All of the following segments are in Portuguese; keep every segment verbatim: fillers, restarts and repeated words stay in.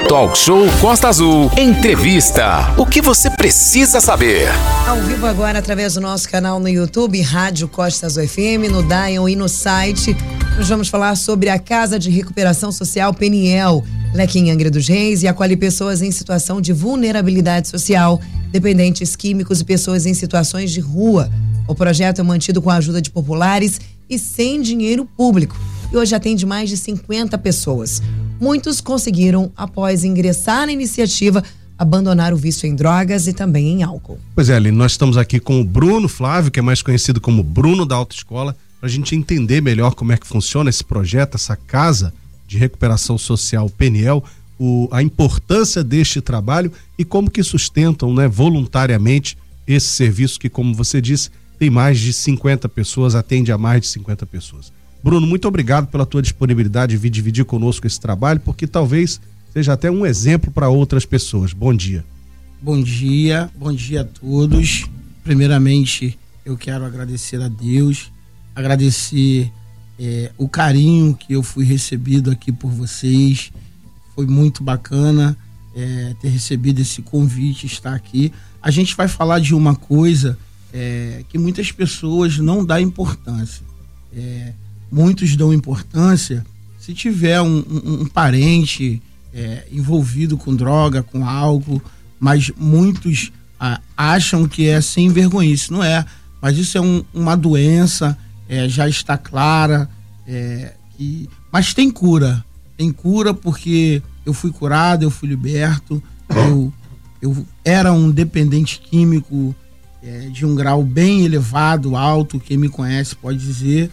Talk Show Costa Azul. Entrevista. O que você precisa saber? Ao vivo agora através do nosso canal no YouTube, Rádio Costa Azul F M, no Dial e no site. Nós vamos falar sobre a Casa de Recuperação Social Peniel, aqui em Angra dos Reis, e acolhe pessoas em situação de vulnerabilidade social, dependentes químicos e pessoas em situações de rua. O projeto é mantido com a ajuda de populares e sem dinheiro público. E hoje atende mais de cinquenta pessoas. Muitos conseguiram, após ingressar na iniciativa, abandonar o vício em drogas e também em álcool. Pois é, Aline, nós estamos aqui com o Bruno Flávio, que é mais conhecido como Bruno da Autoescola, para a gente entender melhor como é que funciona esse projeto, essa Casa de Recuperação Social Peniel, o, a importância deste trabalho e como que sustentam, né, voluntariamente esse serviço que, como você disse, tem mais de cinquenta pessoas, atende a mais de cinquenta pessoas. Bruno, muito obrigado pela tua disponibilidade de vir dividir conosco esse trabalho, porque talvez seja até um exemplo para outras pessoas. Bom dia. Bom dia, bom dia a todos. Primeiramente, eu quero agradecer a Deus, agradecer é, o carinho que eu fui recebido aqui por vocês. Foi muito bacana é, ter recebido esse convite, estar aqui. A gente vai falar de uma coisa é, que muitas pessoas não dão importância. É, muitos dão importância se tiver um, um, um parente é, envolvido com droga, com álcool, mas muitos ah, acham que é sem vergonhice. Não é, mas isso é um, uma doença, é, já está clara, é, que, mas tem cura, tem cura porque eu fui curado, eu fui liberto, eu, eu era um dependente químico é, de um grau bem elevado, alto, quem me conhece pode dizer,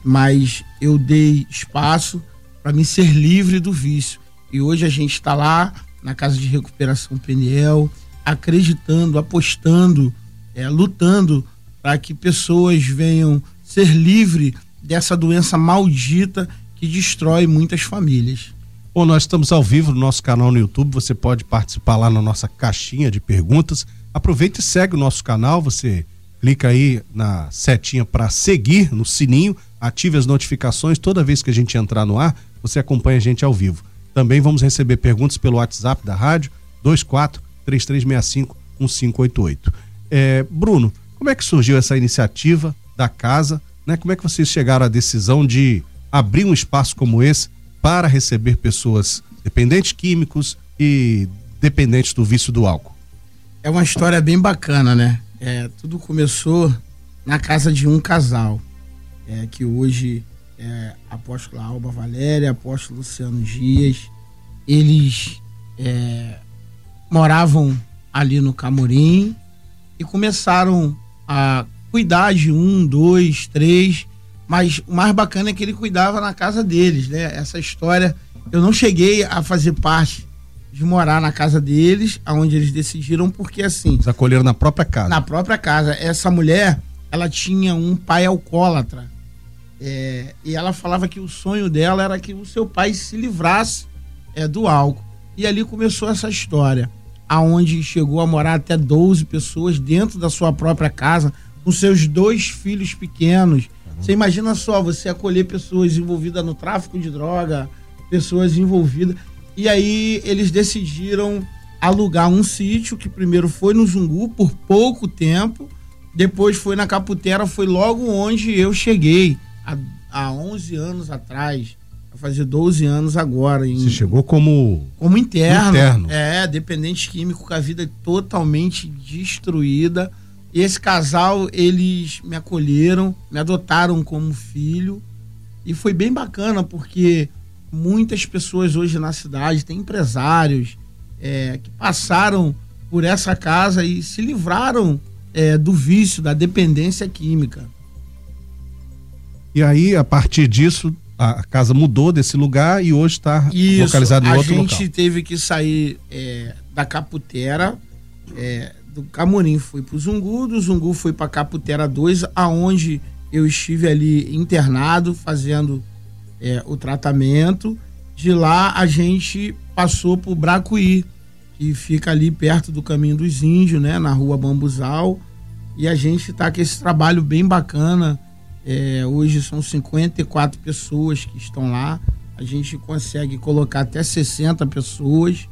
mas eu dei espaço para me ser livre do vício. E hoje a gente está lá na Casa de Recuperação Peniel, acreditando, apostando, é, lutando para que pessoas venham ser livres dessa doença maldita que destrói muitas famílias. Bom, nós estamos ao vivo no nosso canal no YouTube, você pode participar lá na nossa caixinha de perguntas. Aproveita e segue o nosso canal, você clica aí na setinha para seguir, no sininho, ative as notificações, toda vez que a gente entrar no ar, você acompanha a gente ao vivo. Também vamos receber perguntas pelo WhatsApp da rádio, dois quatro três três seis cinco um cinco oito oito. É, Bruno, como é que surgiu essa iniciativa da casa, né? Como é que vocês chegaram à decisão de abrir um espaço como esse para receber pessoas dependentes químicos e dependentes do vício do álcool? É uma história bem bacana, né? É, tudo começou na casa de um casal, é, que hoje é apóstolo Alba Valéria, apóstolo Luciano Dias. Eles é, moravam ali no Camorim e começaram a cuidar de um, dois, três, mas o mais bacana é que ele cuidava na casa deles, né? Essa história, eu não cheguei a fazer parte de morar na casa deles, aonde eles decidiram, porque assim... Eles acolheram na própria casa. Na própria casa. Essa mulher, ela tinha um pai alcoólatra, é, e ela falava que o sonho dela era que o seu pai se livrasse é, do álcool. E ali começou essa história, aonde chegou a morar até doze pessoas dentro da sua própria casa, com seus dois filhos pequenos. Uhum. Você imagina só, você acolher pessoas envolvidas no tráfico de droga, pessoas envolvidas... E aí eles decidiram alugar um sítio, que primeiro foi no Zungu por pouco tempo, depois foi na Caputera, foi logo onde eu cheguei, há, há onze anos atrás, vai fazer doze anos agora. Em, Você chegou como... Como interno. interno. É, dependente químico, com a vida totalmente destruída. E esse casal, eles me acolheram, me adotaram como filho, e foi bem bacana, porque... muitas pessoas hoje na cidade, tem empresários é, que passaram por essa casa e se livraram é, do vício, da dependência química. E aí, a partir disso, a casa mudou desse lugar e hoje está localizado em outro local. A gente teve que sair é, da Caputera, é, do Camorim foi pro Zungu, do Zungu foi para Caputera dois, aonde eu estive ali internado, fazendo... É, o tratamento. De lá a gente passou por Bracuí, que fica ali perto do Caminho dos Índios, né, na rua Bambuzal, e a gente tá com esse trabalho bem bacana. É, hoje são cinquenta e quatro pessoas que estão lá, a gente consegue colocar até sessenta pessoas,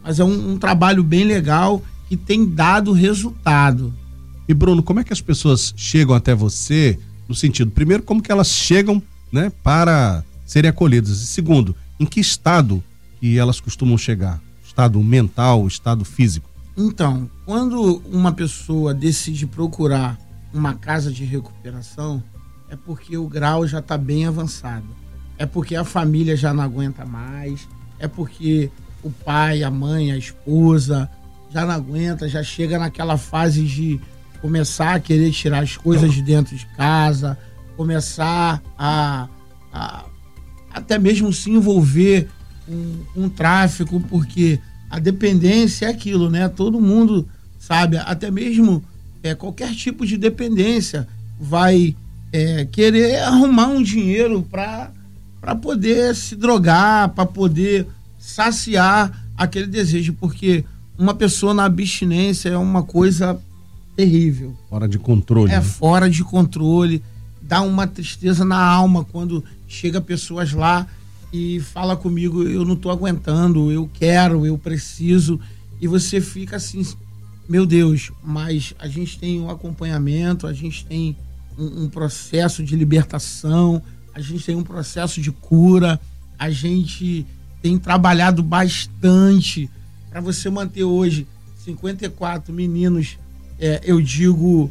mas é um, um trabalho bem legal que tem dado resultado. E Bruno, como é que as pessoas chegam até você, no sentido, primeiro, como que elas chegam, né, para serem acolhidas? E segundo, em que estado que elas costumam chegar? Estado mental, estado físico? Então, quando uma pessoa decide procurar uma casa de recuperação, é porque o grau já está bem avançado. É porque a família já não aguenta mais, é porque o pai, a mãe, a esposa já não aguenta, já chega naquela fase de começar a querer tirar as coisas de dentro de casa, começar a, a até mesmo se envolver com um tráfico, porque a dependência é aquilo, né? Todo mundo sabe, até mesmo é, qualquer tipo de dependência vai é, querer arrumar um dinheiro para para poder se drogar, para poder saciar aquele desejo, porque uma pessoa na abstinência é uma coisa terrível. Fora de controle. É né? fora de controle, dá uma tristeza na alma quando chega pessoas lá e fala comigo, eu não tô aguentando, eu quero, eu preciso, e você fica assim, meu Deus, mas a gente tem um acompanhamento, a gente tem um, um processo de libertação, a gente tem um processo de cura, a gente tem trabalhado bastante para você manter hoje cinquenta e quatro meninos, é, eu digo,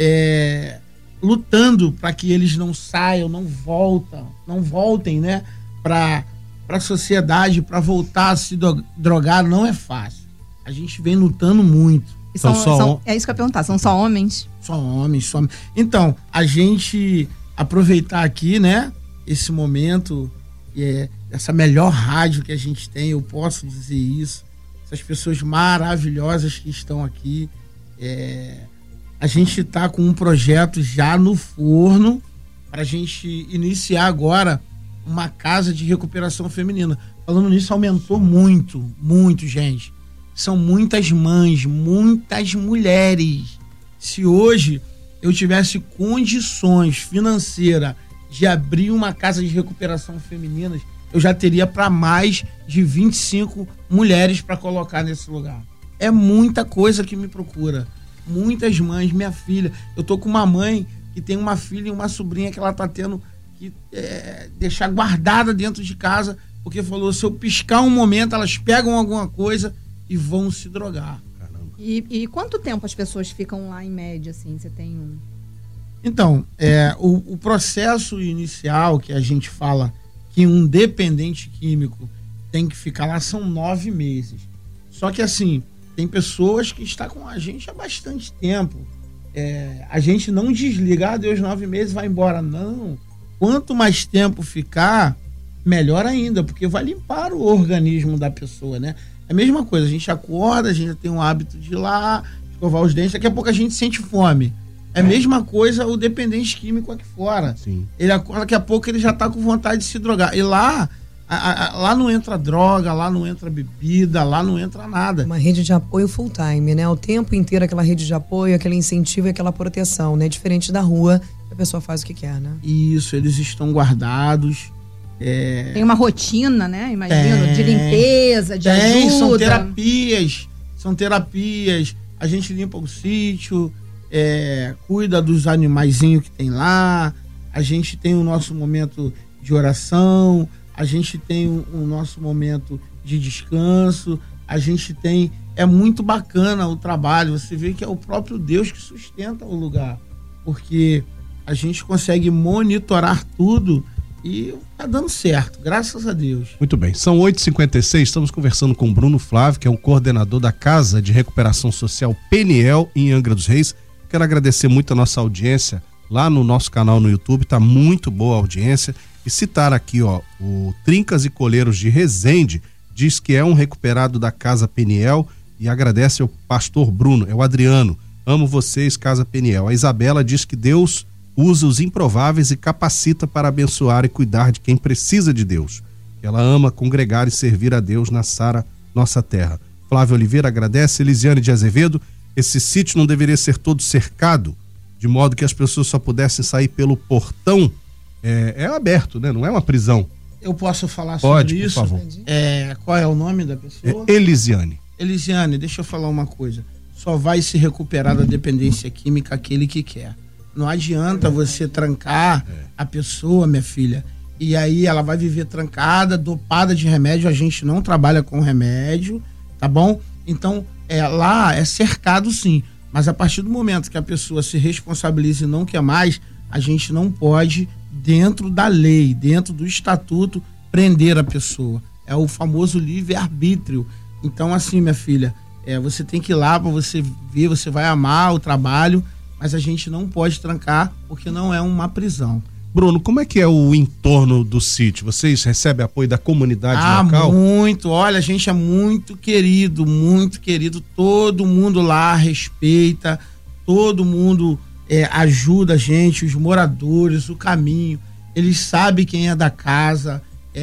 é, lutando para que eles não saiam, não voltam, não voltem, né, para para a sociedade, para voltar a se drogar, não é fácil. A gente vem lutando muito. E são, então, só são, é isso que eu ia perguntar, são só homens? Só homens, só homens. Então, a gente aproveitar aqui, né, esse momento, é, essa melhor rádio que a gente tem, eu posso dizer isso, essas pessoas maravilhosas que estão aqui, é, a gente está com um projeto já no forno para a gente iniciar agora uma casa de recuperação feminina. Falando nisso, aumentou muito, muito, gente. São muitas mães, muitas mulheres. Se hoje eu tivesse condições financeiras de abrir uma casa de recuperação feminina, eu já teria para mais de vinte e cinco mulheres para colocar nesse lugar. É muita coisa que me procura. Muitas mães, minha filha. Eu tô com uma mãe que tem uma filha e uma sobrinha que ela tá tendo que é, deixar guardada dentro de casa, porque falou, se eu piscar um momento, elas pegam alguma coisa e vão se drogar. E, e quanto tempo as pessoas ficam lá em média, assim? Você tem um... Então, é, o, o processo inicial que a gente fala que um dependente químico tem que ficar lá são nove meses. Só que assim, tem pessoas que estão com a gente há bastante tempo. É, a gente não desliga, ah, Deus, nove meses, vai embora. Não. Quanto mais tempo ficar, melhor ainda, porque vai limpar o organismo da pessoa, né? É a mesma coisa, a gente acorda, a gente tem um hábito de ir lá, escovar os dentes, daqui a pouco a gente sente fome. É a mesma coisa o dependente químico aqui fora. Sim. Ele acorda, daqui a pouco ele já tá com vontade de se drogar. E lá, a, a, lá não entra droga, lá não entra bebida, lá não entra nada. Uma rede de apoio full time, né? O tempo inteiro aquela rede de apoio, aquele incentivo e aquela proteção, né? Diferente da rua, a pessoa faz o que quer, né? Isso, eles estão guardados. É... Tem uma rotina, né? Imagino, tem, de limpeza, de tem, ajuda. São terapias, são terapias. A gente limpa o sítio, é, cuida dos animaizinhos que tem lá, a gente tem o nosso momento de oração, a gente tem o, o nosso momento de descanso, a gente tem... É muito bacana o trabalho, você vê que é o próprio Deus que sustenta o lugar, porque a gente consegue monitorar tudo e tá dando certo, graças a Deus. Muito bem, são oito e cinquenta e seis, estamos conversando com o Bruno Flávio, que é o coordenador da Casa de Recuperação Social Peniel em Angra dos Reis. Quero agradecer muito a nossa audiência lá no nosso canal no YouTube, tá muito boa a audiência, e citar aqui, ó, o Trincas e Coleiros de Resende, diz que é um recuperado da Casa Peniel e agradece ao pastor Bruno, é o Adriano, amo vocês, Casa Peniel. A Isabela diz que Deus usa os improváveis e capacita para abençoar e cuidar de quem precisa de Deus. Ela ama congregar e servir a Deus na Sara, nossa terra. Flávio Oliveira agradece. Elisiane de Azevedo, esse sítio não deveria ser todo cercado, de modo que as pessoas só pudessem sair pelo portão, é, é aberto, né? Não é uma prisão. Eu posso falar Pode, sobre por isso? favor. É, qual é o nome da pessoa? É Elisiane. Elisiane, deixa eu falar uma coisa. Só vai se recuperar da dependência química aquele que quer. Não adianta você trancar é. a pessoa, minha filha, e aí ela vai viver trancada, dopada de remédio. A gente não trabalha com remédio, tá bom? Então, é, lá é cercado sim, mas a partir do momento que a pessoa se responsabiliza e não quer mais, a gente não pode, dentro da lei, dentro do estatuto, prender a pessoa. É o famoso livre-arbítrio. Então, assim, minha filha, é, você tem que ir lá para você ver, você vai amar o trabalho, mas a gente não pode trancar porque não é uma prisão. Bruno, como é que é o entorno do sítio? Vocês recebem apoio da comunidade ah, local? Ah, muito. Olha, a gente é muito querido, muito querido. Todo mundo lá respeita, todo mundo é, ajuda a gente, os moradores, o caminho. Eles sabem quem é da casa.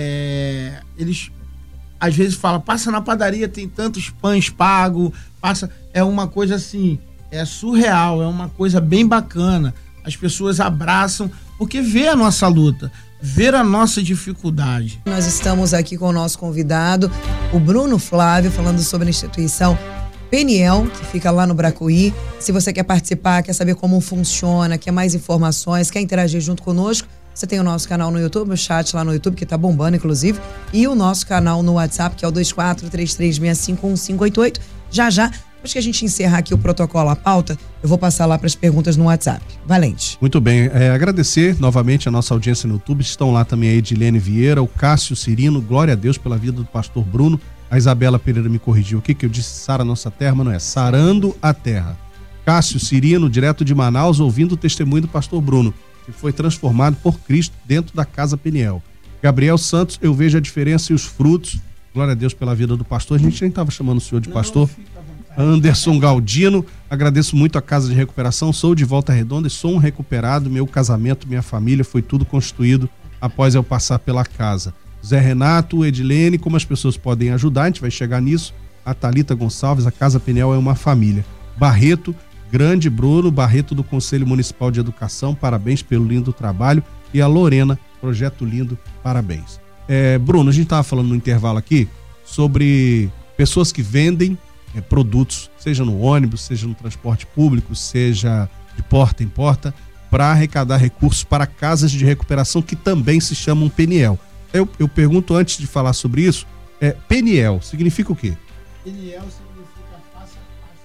É, eles às vezes falam, passa na padaria, tem tantos pães pagos, passa. É uma coisa assim, é surreal, é uma coisa bem bacana. As pessoas abraçam, porque vê a nossa luta, vê a nossa dificuldade. Nós estamos aqui com o nosso convidado, o Bruno Flávio, falando sobre a instituição Peniel, que fica lá no Bracuí. Se você quer participar, quer saber como funciona, quer mais informações, quer interagir junto conosco, você tem o nosso canal no YouTube, o chat lá no YouTube, que tá bombando, inclusive, e o nosso canal no WhatsApp, que é o dois quatro três três seis cinco um cinco oito oito. Já, já, depois que a gente encerrar aqui o protocolo, a pauta, eu vou passar lá para as perguntas no WhatsApp. Valente. Muito bem, é, agradecer novamente a nossa audiência no YouTube. Estão lá também a Edilene Vieira, o Cássio Cirino, glória a Deus pela vida do pastor Bruno. A Isabela Pereira me corrigiu. O que que eu disse? Sara nossa terra, mas não é. Sarando a terra. Cássio Cirino, direto de Manaus, ouvindo o testemunho do pastor Bruno, que foi transformado por Cristo dentro da Casa Peniel. Gabriel Santos, eu vejo a diferença e os frutos. Glória a Deus pela vida do pastor. A gente nem estava chamando o senhor de pastor. Anderson Galdino, agradeço muito a Casa de Recuperação, sou de Volta Redonda e sou um recuperado, meu casamento, minha família, foi tudo constituído após eu passar pela casa. Zé Renato, Edilene, como as pessoas podem ajudar, a gente vai chegar nisso. A Thalita Gonçalves, a Casa Peniel é uma família. Barreto, grande Bruno, Barreto do Conselho Municipal de Educação, parabéns pelo lindo trabalho. E a Lorena, projeto lindo, parabéns. É, Bruno, a gente estava falando no intervalo aqui sobre pessoas que vendem É, produtos, seja no ônibus, seja no transporte público, seja de porta em porta, para arrecadar recursos para casas de recuperação que também se chamam Peniel. Eu, eu pergunto antes de falar sobre isso, é, Peniel significa o quê? Peniel significa face a face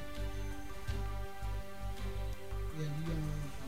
comigo. E ali é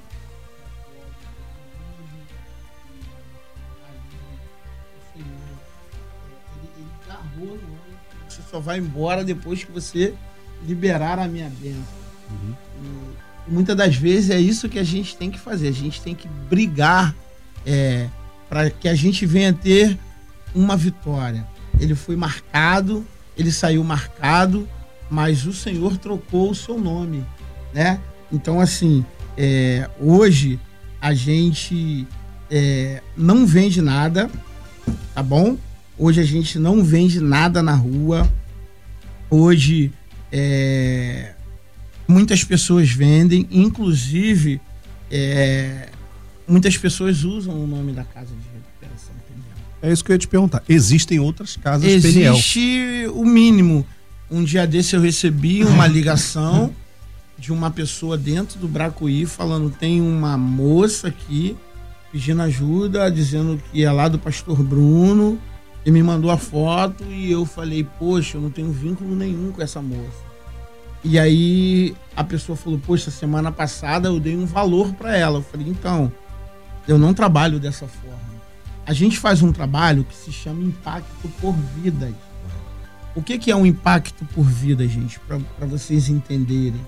onde o Senhor, ele, ele carregou no ônibus. Você só vai embora depois que você liberar a minha bênção. Uhum. E, e muitas das vezes é isso que a gente tem que fazer. A gente tem que brigar é, para que a gente venha ter uma vitória. Ele foi marcado, ele saiu marcado, mas o Senhor trocou o seu nome, né? Então, assim, é, hoje a gente é, não vende nada, tá bom? Hoje a gente não vende nada na rua. Hoje é, muitas pessoas vendem, inclusive é, muitas pessoas usam o nome da Casa de Recuperação Peniel. É isso que eu ia te perguntar. Existem outras casas Peniel? Existe o mínimo. Um dia desse eu recebi uma ligação de uma pessoa dentro do Bracuí falando, tem uma moça aqui pedindo ajuda, dizendo que é lá do pastor Bruno. E me mandou a foto e eu falei, poxa, eu não tenho vínculo nenhum com essa moça. E aí a pessoa falou, poxa, semana passada eu dei um valor para ela. Eu falei, então, eu não trabalho dessa forma. A gente faz um trabalho que se chama Impacto por Vidas. O que, que é um impacto por vida, gente? Para vocês entenderem.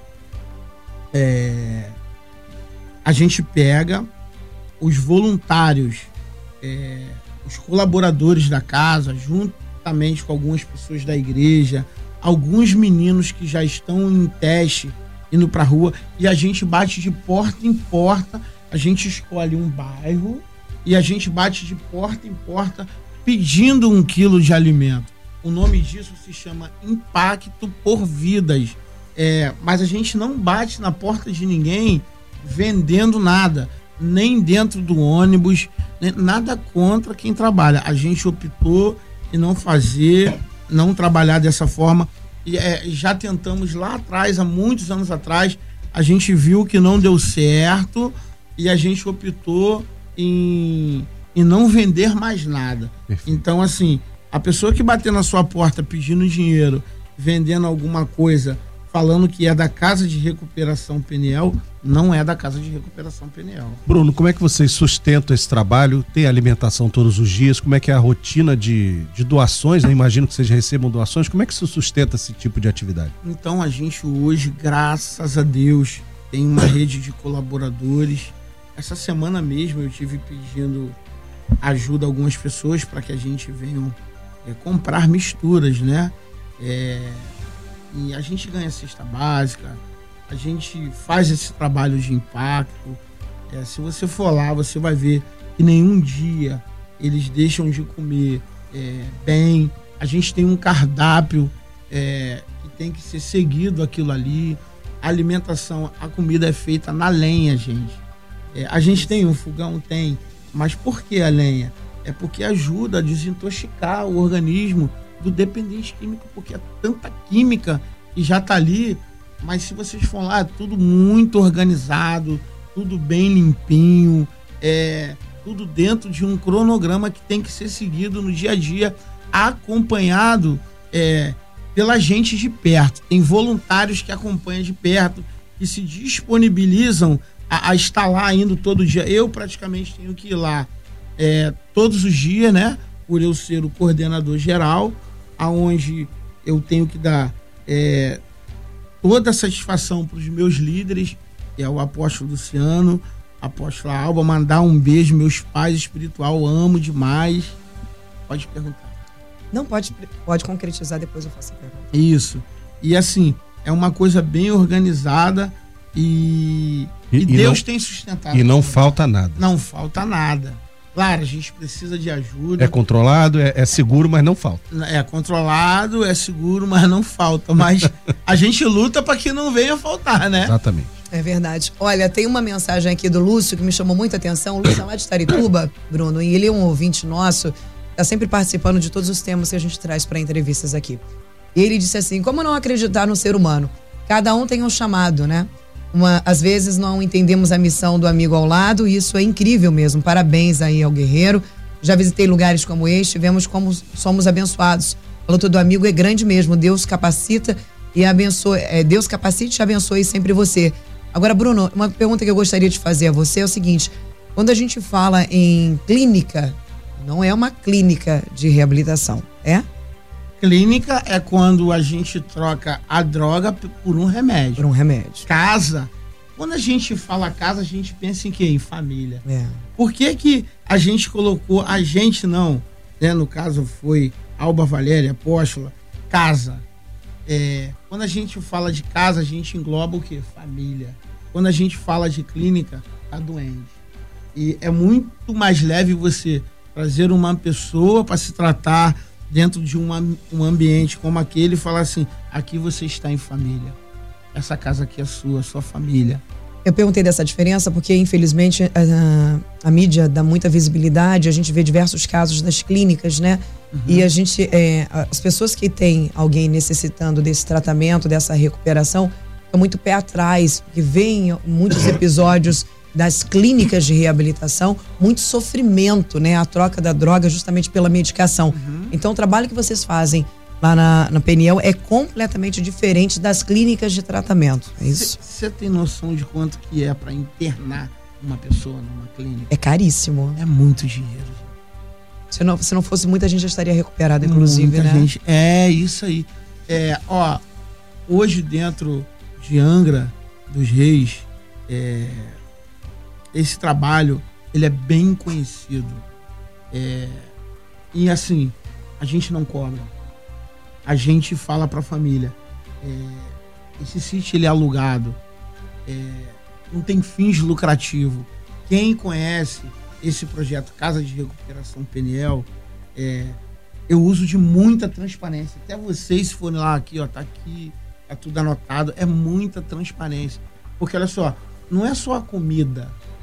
É, a gente pega os voluntários, é, os colaboradores da casa, juntamente com algumas pessoas da igreja, alguns meninos que já estão em teste, indo pra rua, e a gente bate de porta em porta, a gente escolhe um bairro e a gente bate de porta em porta pedindo um quilo de alimento. O nome disso se chama Impacto por Vidas. É, mas a gente não bate na porta de ninguém vendendo nada. nem dentro do ônibus, nem, nada contra quem trabalha. A gente optou em não fazer, não trabalhar dessa forma. E, é, já tentamos lá atrás, há muitos anos atrás, a gente viu que não deu certo e a gente optou em, em não vender mais nada. Perfeito. Então, assim, a pessoa que bater na sua porta pedindo dinheiro, vendendo alguma coisa, falando que é da Casa de Recuperação Peniel, não é da Casa de Recuperação Peniel. Bruno, como é que vocês sustentam esse trabalho? Tem alimentação todos os dias? Como é que é a rotina de, de doações? Né? Imagino que vocês recebam doações. Como é que se sustenta esse tipo de atividade? Então, a gente hoje, graças a Deus, tem uma rede de colaboradores. Essa semana mesmo eu tive pedindo ajuda a algumas pessoas para que a gente venha é, comprar misturas, né? É, e a gente ganha cesta básica, a gente faz esse trabalho de impacto. É, se você for lá, você vai ver que nenhum dia eles deixam de comer é, bem. A gente tem um cardápio é, que tem que ser seguido aquilo ali. A alimentação, a comida é feita na lenha, gente. É, a gente tem um fogão, tem. Mas por que a lenha? É porque ajuda a desintoxicar o organismo do dependente químico, porque é tanta química que já tá ali. Mas se vocês for lá, é tudo muito organizado, tudo bem limpinho, é tudo dentro de um cronograma que tem que ser seguido no dia a dia, acompanhado é, pela gente de perto. Tem voluntários que acompanham de perto, que se disponibilizam a, a estar lá indo todo dia. Eu praticamente tenho que ir lá é, todos os dias, né? Por eu ser o coordenador geral, aonde eu tenho que dar é, toda a satisfação para os meus líderes, que é o apóstolo Luciano, a apóstola Alba, mandar um beijo, meus pais espiritual, amo demais. Pode perguntar. Não, pode, pode concretizar, depois eu faço a pergunta. Isso. E assim, é uma coisa bem organizada e, e, e Deus não, tem sustentado. E não falta nada. Não falta nada. Claro, a gente precisa de ajuda. É controlado, é, é seguro, mas não falta. É controlado, é seguro, mas não falta. Mas a gente luta para que não venha faltar, né? Exatamente. É verdade. Olha, tem uma mensagem aqui do Lúcio que me chamou muita atenção. O Lúcio é lá de Itarituba, Bruno, e ele é um ouvinte nosso, tá sempre participando de todos os temas que a gente traz para entrevistas aqui. E ele disse assim: como não acreditar no ser humano? Cada um tem um chamado, né? Uma, às vezes não entendemos a missão do amigo ao lado, e isso é incrível mesmo. Parabéns aí ao guerreiro. Já visitei lugares como este, vemos como somos abençoados. A luta do amigo é grande mesmo. Deus capacita e abençoe. É, Deus capacite e abençoe sempre você. Agora, Bruno, uma pergunta que eu gostaria de fazer a você é o seguinte: quando a gente fala em clínica, não é uma clínica de reabilitação, é? Clínica é quando a gente troca a droga por um remédio. Por um remédio. Casa, quando a gente fala casa, a gente pensa em quê? Em família. É. Por que que a gente colocou, a gente não, né? No caso foi Alba Valéria, apóstola, casa. É, quando a gente fala de casa, a gente engloba o quê? Família. Quando a gente fala de clínica, tá doente. E é muito mais leve você trazer uma pessoa para se tratar dentro de uma, um ambiente como aquele e falar assim: aqui você está em família. Essa casa aqui é sua, sua família. Eu perguntei dessa diferença porque, infelizmente, a, a mídia dá muita visibilidade, a gente vê diversos casos das clínicas, né? Uhum. E a gente, é, as pessoas que têm alguém necessitando desse tratamento, dessa recuperação, ficam muito pé atrás, porque veem muitos episódios das clínicas de reabilitação, muito sofrimento, né? A troca da droga justamente pela medicação. Uhum. Então, o trabalho que vocês fazem lá na, na Peniel é completamente diferente das clínicas de tratamento, é isso? Você tem noção de quanto que é para internar uma pessoa numa clínica? É caríssimo. É muito dinheiro. Se não, se não fosse, muita gente já estaria recuperada, inclusive, muita né? Gente, é isso aí. É, ó, hoje dentro de Angra dos Reis, é, esse trabalho, ele é bem conhecido. É, e assim, a gente não cobra. A gente fala para a família. É, esse sítio, ele é alugado. É, não tem fins lucrativos. Quem conhece esse projeto Casa de Recuperação Peniel, é, eu uso de muita transparência. Até vocês, se forem lá, aqui, ó, tá aqui, tá tudo anotado, é muita transparência. Porque, olha só, não é só a comida.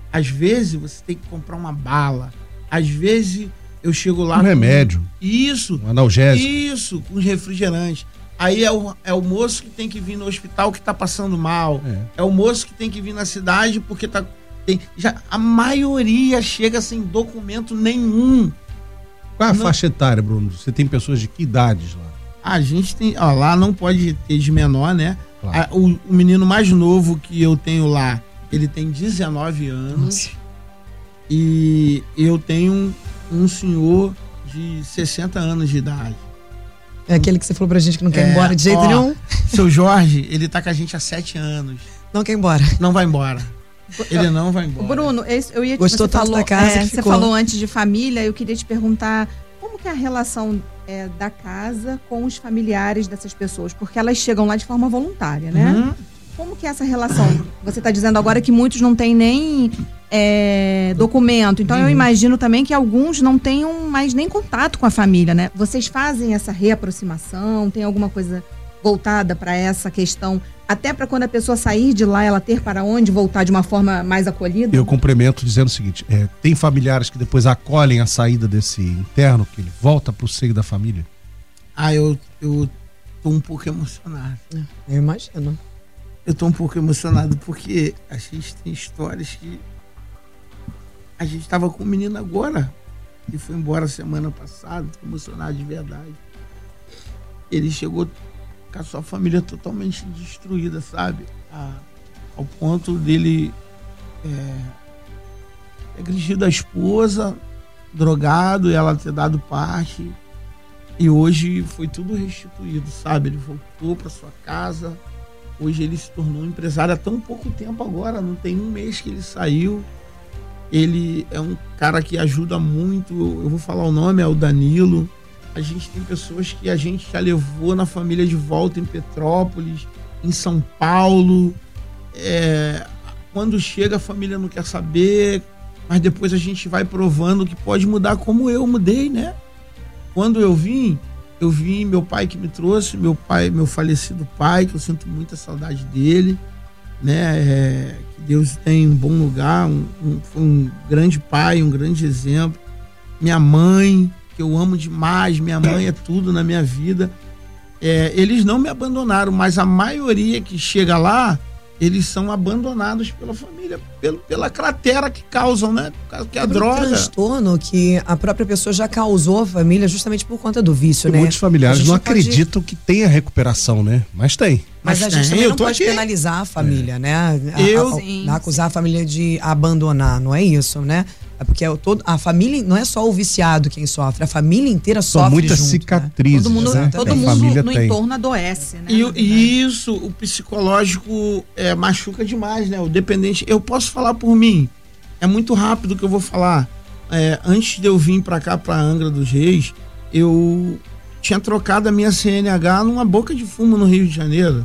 Às vezes você tem que comprar uma bala. Às vezes eu chego lá... Um remédio. Isso. Um analgésico. Isso, com os refrigerantes. Aí é o, é o moço que tem que vir no hospital que tá passando mal. É, é o moço que tem que vir na cidade porque tá... Tem, já, a maioria chega sem documento nenhum. Qual é a não, faixa etária, Bruno? Você tem pessoas de que idades lá? A gente tem... Ó, lá não pode ter de menor, né? Claro. A, o, o menino mais novo que eu tenho lá, ele tem dezenove anos. Nossa. E eu tenho um, um senhor de sessenta anos de idade. É aquele que você falou pra gente que não quer é, ir embora de jeito ó, nenhum? Seu Jorge, ele tá com a gente há sete anos. Não quer ir embora. Não vai embora. Ele não vai embora. Bruno, eu ia te Gostou você tanto falou, da casa é, que você ficou. falou antes de família, eu queria te perguntar como que é a relação é, da casa com os familiares dessas pessoas, porque elas chegam lá de forma voluntária, né? Uhum. Como que é essa relação? Você está dizendo agora que muitos não têm nem é, documento, então uhum. eu imagino também que alguns não tenham mais nem contato com a família, né? Vocês fazem essa reaproximação? Tem alguma coisa voltada para essa questão, até para quando a pessoa sair de lá, ela ter para onde voltar de uma forma mais acolhida? Eu complemento dizendo o seguinte, é, tem familiares que depois acolhem a saída desse interno, que ele volta para o seio da família? Ah, eu, eu tô um pouco emocionado. Eu imagino. Eu tô um pouco emocionado porque a gente tem histórias que a gente tava com um menino agora, que foi embora semana passada, tô emocionado de verdade. Ele chegou com a sua família totalmente destruída, sabe? A, ao ponto dele é, agredido a esposa, drogado, e ela ter dado parte. E hoje foi tudo restituído, sabe? Ele voltou para sua casa. Hoje ele se tornou empresário há tão pouco tempo agora, não tem um mês que ele saiu. Ele é um cara que ajuda muito, eu vou falar o nome, é o Danilo. A gente tem pessoas que a gente já levou na família de volta em Petrópolis, em São Paulo. É, quando chega a família não quer saber, mas depois a gente vai provando que pode mudar, como eu mudei, né? Quando eu vim, eu vim, meu pai que me trouxe, meu pai, meu falecido pai, que eu sinto muita saudade dele, né? É, que Deus tem um bom lugar, um, um, foi um grande pai, um grande exemplo. Minha mãe, que eu amo demais, minha mãe é tudo na minha vida. É, eles não me abandonaram, mas a maioria que chega lá, eles são abandonados pela família, pelo, pela cratera que causam, né? Que é a droga. Um transtorno que a própria pessoa já causou à família justamente por conta do vício, e né? Muitos familiares não pode... acreditam que tenha recuperação, né? Mas tem. Mas, Mas a gente tem. também eu não pode aqui. penalizar a família, é. né? Eu, a, a, sim, a acusar sim. a família de abandonar, não é isso, né? É porque é todo, a família não é só o viciado quem sofre, a família inteira São sofre muitas junto, cicatrizes, né? Todo mundo, né? todo a mundo família no tem. entorno adoece, né? E, e isso, o psicológico é, machuca demais, né? O dependente, eu posso falar por mim, é muito rápido que eu vou falar. É, antes de eu vir pra cá, pra Angra dos Reis, eu tinha trocado a minha C N H numa boca de fumo no Rio de Janeiro.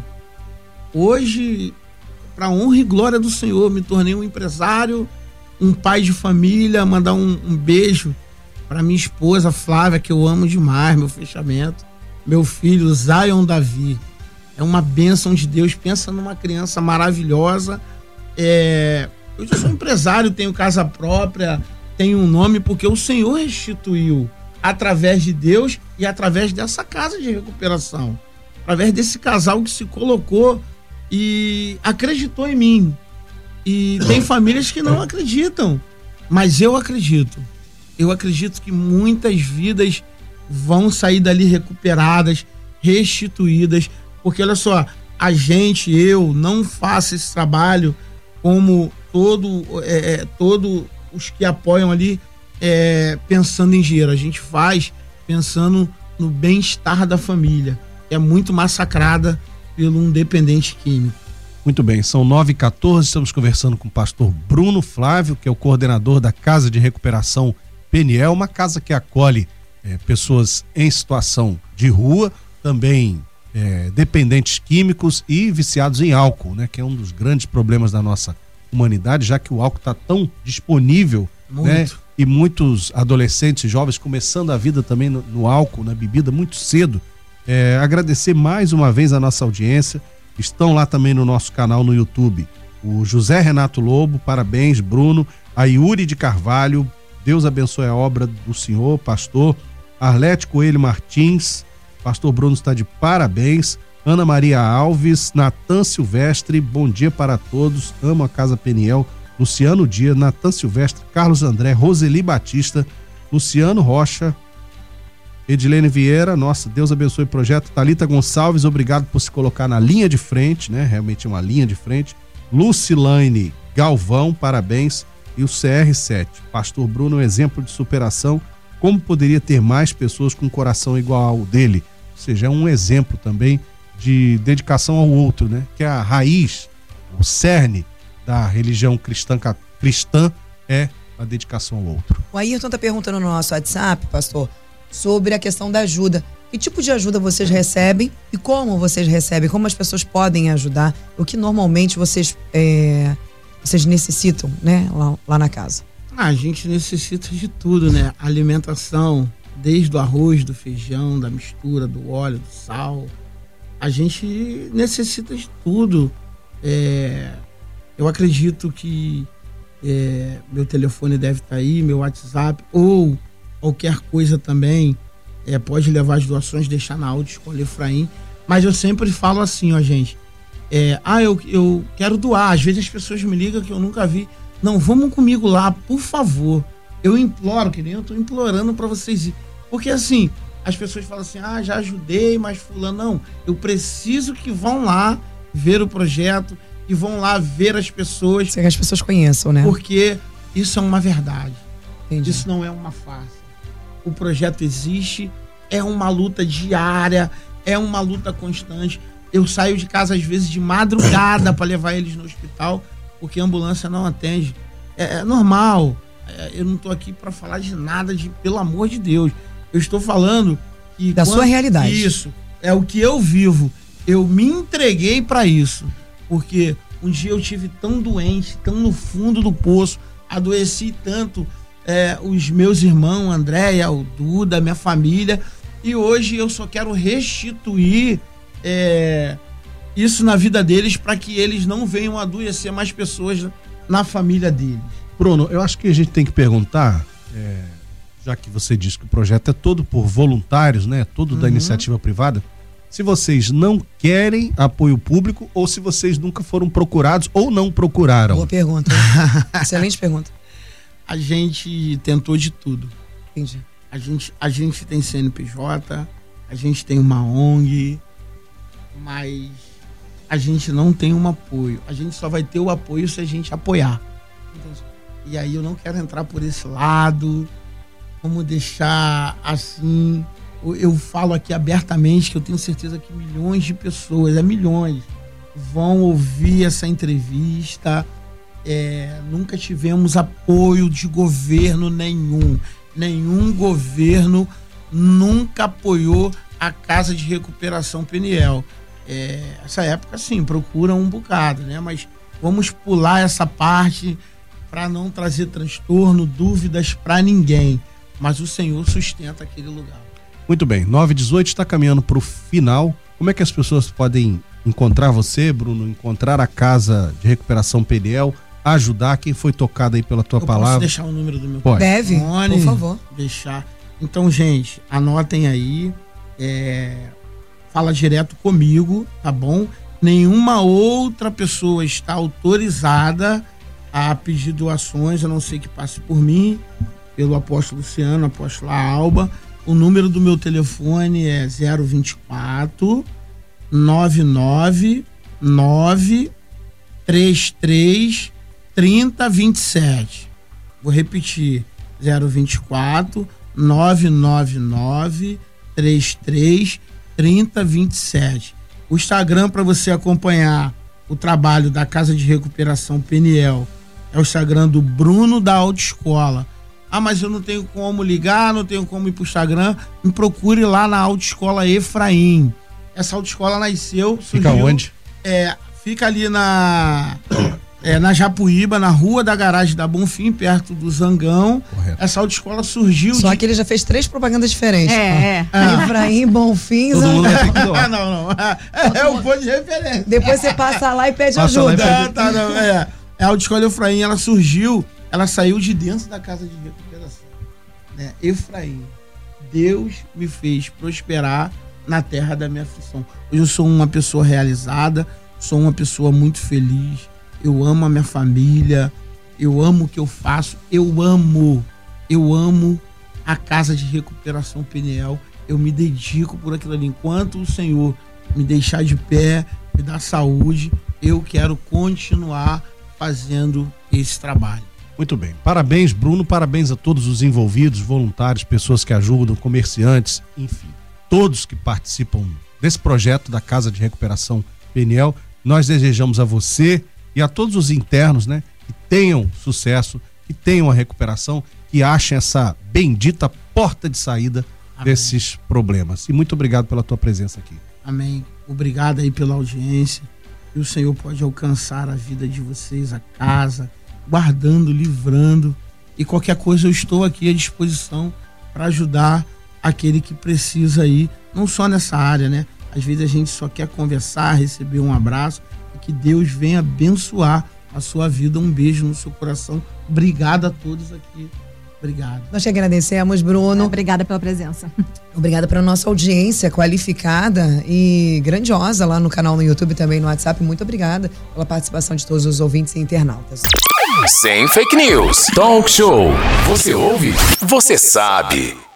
Hoje, pra honra e glória do Senhor, me tornei um empresário, um pai de família, mandar um, um beijo para minha esposa Flávia, que eu amo demais, meu fechamento, meu filho Zion Davi, é uma bênção de Deus. Pensa numa criança maravilhosa. É, eu sou empresário, tenho casa própria, tenho um nome porque o Senhor restituiu através de Deus e através dessa casa de recuperação, através desse casal que se colocou e acreditou em mim. E tem famílias que não acreditam, mas eu acredito. Eu acredito que muitas vidas vão sair dali recuperadas, restituídas, porque olha só, a gente, eu não faço esse trabalho como todo, é, todo os que apoiam ali é, pensando em dinheiro. A gente faz pensando no bem-estar da família. É muito massacrada pelo um dependente químico. Muito bem, são nove e quatorze, estamos conversando com o pastor Bruno Flávio, que é o coordenador da Casa de Recuperação Peniel, uma casa que acolhe é, pessoas em situação de rua, também é, dependentes químicos e viciados em álcool, né, que é um dos grandes problemas da nossa humanidade, já que o álcool está tão disponível, né, e muitos adolescentes e jovens começando a vida também no, no álcool, na bebida, muito cedo. É, agradecer mais uma vez a nossa audiência. Estão lá também no nosso canal no YouTube o José Renato Lobo, parabéns, Bruno, a Yuri de Carvalho, Deus abençoe a obra do senhor, pastor, Arlete Coelho Martins, pastor Bruno está de parabéns, Ana Maria Alves, Natan Silvestre, bom dia para todos, amo a Casa Peniel, Luciano Dia, Natan Silvestre, Carlos André, Roseli Batista, Luciano Rocha, Edilene Vieira, nossa, Deus abençoe o projeto. Thalita Gonçalves, obrigado por se colocar na linha de frente, né? Realmente é uma linha de frente. Lucilane Galvão, parabéns. E o C R sete, Pastor Bruno, um exemplo de superação. Como poderia ter mais pessoas com um coração igual ao dele? Ou seja, é um exemplo também de dedicação ao outro, né? Que é a raiz, o cerne da religião cristã, cristã é a dedicação ao outro. O Ayrton está perguntando no nosso WhatsApp, pastor, sobre a questão da ajuda. Que tipo de ajuda vocês recebem e como vocês recebem? Como as pessoas podem ajudar? O que normalmente vocês, é, vocês necessitam, né, lá, lá na casa? Ah, a gente necessita de tudo, né? Alimentação, desde o arroz, do feijão, da mistura, do óleo, do sal. A gente necessita de tudo. É, eu acredito que é, meu telefone deve estar aí, meu WhatsApp, ou qualquer coisa também, é, pode levar as doações, deixar na Autoescola Efraim. Mas eu sempre falo assim, ó, gente. É, ah, eu, eu quero doar. Às vezes as pessoas me ligam que eu nunca vi. Não, vamos comigo lá, por favor. Eu imploro, que nem eu tô implorando para vocês ir. Porque assim, as pessoas falam assim, ah, já ajudei, mas fulano, não. Eu preciso que vão lá ver o projeto, que vão lá ver as pessoas. Que as pessoas conheçam, né? Porque isso é uma verdade. Entendi. Isso não é uma farsa. O projeto existe, é uma luta diária, é uma luta constante. Eu saio de casa às vezes de madrugada para levar eles no hospital, porque a ambulância não atende. É, é normal. É, eu não tô aqui para falar de nada, de, pelo amor de Deus. Eu estou falando que da quando, sua realidade. Isso é o que eu vivo. Eu me entreguei para isso, porque um dia eu tive tão doente, tão no fundo do poço, adoeci tanto. É, os meus irmãos, Andréia, o Duda, minha família, e hoje eu só quero restituir é, isso na vida deles para que eles não venham adoecer mais pessoas na família deles. Bruno, eu acho que a gente tem que perguntar, é, já que você disse que o projeto é todo por voluntários, né, todo uhum. da iniciativa privada, se vocês não querem apoio público ou se vocês nunca foram procurados ou não procuraram. Boa pergunta. Excelente pergunta. A gente tentou de tudo. Entendi. A gente, a gente tem C N P J, a gente tem uma O N G, mas a gente não tem um apoio. A gente só vai ter o apoio se a gente apoiar. Entendi. E aí eu não quero entrar por esse lado. Vamos deixar assim. Eu, eu falo aqui abertamente que eu tenho certeza que milhões de pessoas, é milhões, vão ouvir essa entrevista. É, nunca tivemos apoio de governo nenhum. Nenhum governo nunca apoiou a Casa de Recuperação Peniel. É, essa época, sim, procura um bocado, né? Mas vamos pular essa parte para não trazer transtorno, dúvidas para ninguém. Mas o Senhor sustenta aquele lugar. Muito bem, nove e dezoito está caminhando para o final. Como é que as pessoas podem encontrar você, Bruno? Encontrar a Casa de Recuperação Peniel? Ajudar quem foi tocado aí pela tua eu palavra. Posso deixar o número do meu Pode. Deve, telefone, por favor. Deixar. Então, gente, anotem aí. É, fala direto comigo, tá bom? Nenhuma outra pessoa está autorizada a pedir doações, a não ser que passe por mim, pelo apóstolo Luciano, apóstola Alba. O número do meu telefone é zero vinte e quatro, nove nove nove, três três trinta, vinte e sete. Vou repetir, zero vinte e quatro, nove nove nove, três três, trinta, vinte e sete. O Instagram para você acompanhar o trabalho da Casa de Recuperação Peniel é o Instagram do Bruno da Autoescola. Ah, mas eu não tenho como ligar, não tenho como ir pro Instagram. Me procure lá na Autoescola Efraim. Essa autoescola nasceu, surgiu, fica onde? É, fica ali na é, na Japuíba, na rua da garagem da Bonfim, perto do Zangão. Correto. Essa autoescola surgiu. Só de... que ele já fez três propagandas diferentes. É, é. Ah. Efraim, Bonfim, Todo mundo vai ter que Ah, doar. não, não. É, é o ponto de referência. Depois você passa lá e pede Passa lá e ajuda. pede- Ah, tá, não, é. A autoescola Efraim, ela surgiu, ela saiu de dentro da casa de recuperação. Né? Efraim, Deus me fez prosperar na terra da minha aflição. Hoje eu sou uma pessoa realizada, sou uma pessoa muito feliz, eu amo a minha família, eu amo o que eu faço, eu amo, eu amo a casa de recuperação Peniel, eu me dedico por aquilo ali. Enquanto o Senhor me deixar de pé, me dar saúde, eu quero continuar fazendo esse trabalho. Muito bem. Parabéns, Bruno. Parabéns a todos os envolvidos, voluntários, pessoas que ajudam, comerciantes, enfim. Todos que participam desse projeto da Casa de Recuperação Peniel. Nós desejamos a você e a todos os internos, né, que tenham sucesso, que tenham a recuperação, que achem essa bendita porta de saída Amém. Desses problemas. E muito obrigado pela tua presença aqui. Amém. Obrigado aí pela audiência. E o Senhor pode alcançar a vida de vocês, a casa, guardando, livrando. E qualquer coisa eu estou aqui à disposição para ajudar aquele que precisa aí, não só nessa área, né? Às vezes a gente só quer conversar, receber um abraço, e que Deus venha abençoar a sua vida. Um beijo no seu coração. Obrigado a todos aqui. Obrigado. Nós te agradecemos, Bruno. Obrigada pela presença. Obrigada pela nossa audiência qualificada e grandiosa lá no canal no YouTube, também no WhatsApp. Muito obrigada pela participação de todos os ouvintes e internautas. Sem fake news. Talk show. Você ouve? Você sabe.